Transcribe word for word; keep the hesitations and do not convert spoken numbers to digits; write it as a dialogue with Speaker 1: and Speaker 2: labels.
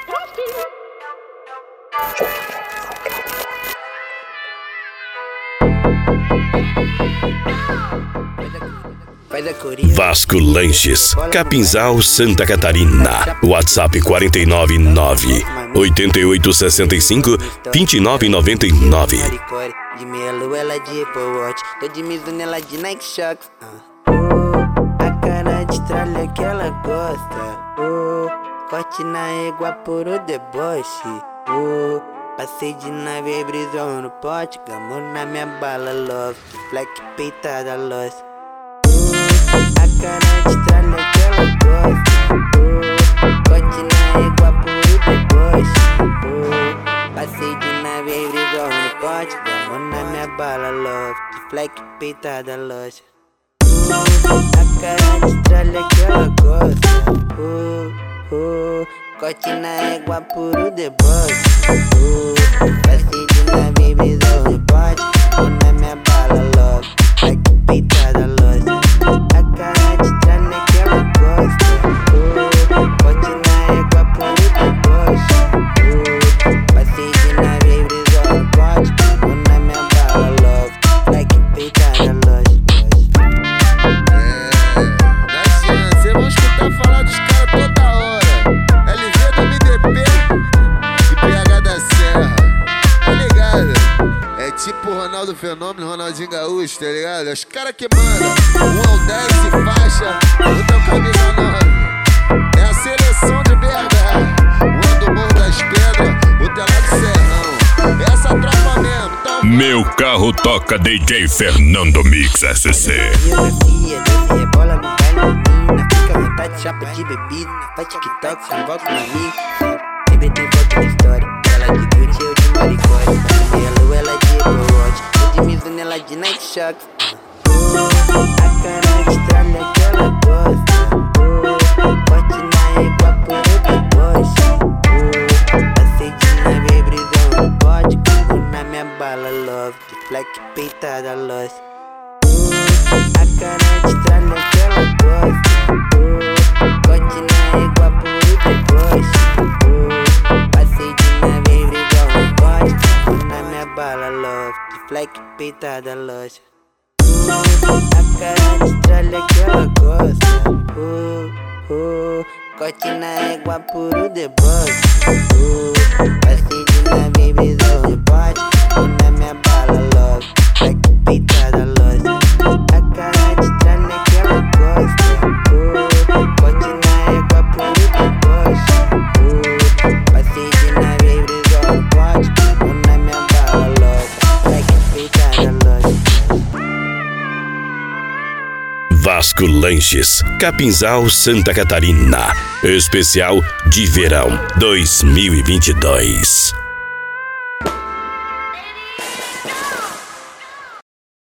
Speaker 1: Vasco Lanches, Capinzal, Santa Catarina. WhatsApp quatro nove nove, oito oito seis cinco, dois nove nove nove.
Speaker 2: De meia lua ela de Apple Watch, tô de Mizuno ela de Nike Shox. uh. oh, A cara de tralha que ela gosta. oh, Corte na égua por o deboche. oh, Passei de nave, brisou no pote. Gamou na minha bala, love. Black peitada, lost. A cara de tralha que ela gosta. oh, Corte na égua por o deboche. oh, Passei de nave, brisou no pote. Gamou na minha bala, love. Black peitada, lost. A cara de tralha que ela gosta. oh, oh, Corte na égua por o deboche. oh, Passei de nave, brisou no pote. Gamou na minha bala, love. Black peitada, lost. A cara de tralha que ela gosta. oh, Corte na égua por o deboche. oh, Passei de nave, brisou no pote. Gamou na minha bala, love. Black peitada, lost.
Speaker 3: Cê vão escutar falar dos caras toda hora. L V do M D P e P H da Serra, tá ligado? É tipo Ronaldo Fenômeno, Ronaldinho Gaúcho, tá ligado? É os caras que mandam. Um ao dez e faixa, outro é o camisa nove. É a seleção de B H. Um é do Morro das Pedras, outro é lá do Serrão. É essa tropa mesmo, então.
Speaker 1: Meu carro toca D J Fernando Mix S C.
Speaker 2: Biografia, doce rebola no baile, menina. Fica à vontade, chapa de bebida. Faz TikTok, convoca um amigo. Sempre tem foto na história. Ela de Gucci, eu de Maricói. Meia lua, ela de Apple Watch. Eu de Mizuno, ela de Nike Shox. oh, A cara de tralha que ela gosta. oh, Corte na égua por o deboche. oh, Passei de nave, brisou no pote. Gamou na minha bala, love. De black peitada, lost. A cara de tralha que ela gosta. oh, Corte na égua por o deboche. oh, Passei de nave, brisou no pote. Gamou na minha bala, love. De black peitada, lost. A cara de tralha que ela gosta. oh, oh, Corte na égua por o deboche. oh, Passei de nave, brisou no pote. Gamou na minha bala, love. Black peitada, lost. A cara de tralha que ela gosta. oh, Corte na égua por o deboche. oh, Passei de nave, brisou no pote. Gamou na minha bala, love. Black peitada, lost.
Speaker 1: Vasco Lanches, Capinzal, Santa Catarina. Especial de verão dois mil e vinte e dois.